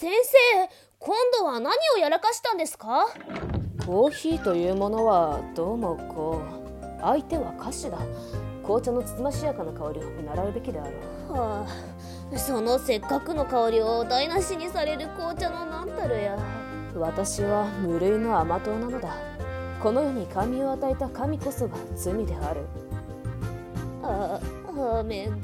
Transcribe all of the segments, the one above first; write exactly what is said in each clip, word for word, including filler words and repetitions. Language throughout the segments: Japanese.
先生、今度は何をやらかしたんですか？ コーヒーというものはどうもこう、相手は歌手だ。紅茶のつつましやかな香りを見習うべきである。 はあ、そのせっかくの香りを台無しにされる紅茶のなんたるや。 私は無類の甘党なのだ。この世に神を与えた神こそが罪である。 あアーメン。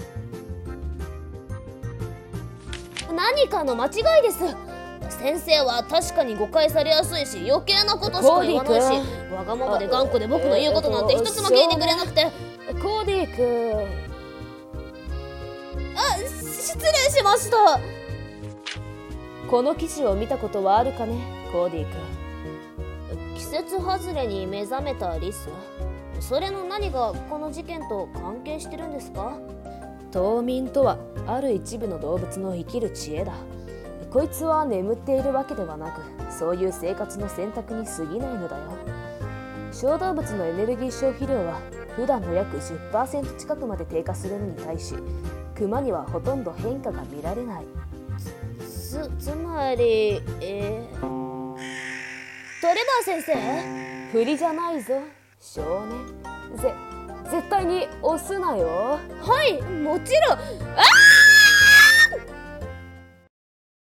何かの間違いです。先生は確かに誤解されやすいし、余計なことしか言わないし、わがままで頑固で僕の言うことなんて一つも聞いてくれなくて。 コーディ君。 あ、失礼しました。 この記事を見たことはあるかね、コーディ君。 季節外れに目覚めたリス。それの何がこの事件と関係してるんですか？ 冬眠とはある一部の動物の生きる知恵だ。こいつは眠っているわけではなく、そういう生活の選択に過ぎないのだよ。小動物のエネルギー消費量は普段の約 じゅっパーセント 近くまで低下するのに対し、クマにはほとんど変化が見られない。 つ、つまり、えー、トレバー先生？ 振りじゃないぞ、少年。ぜ、絶対に押すなよ。 はい、もちろん。あ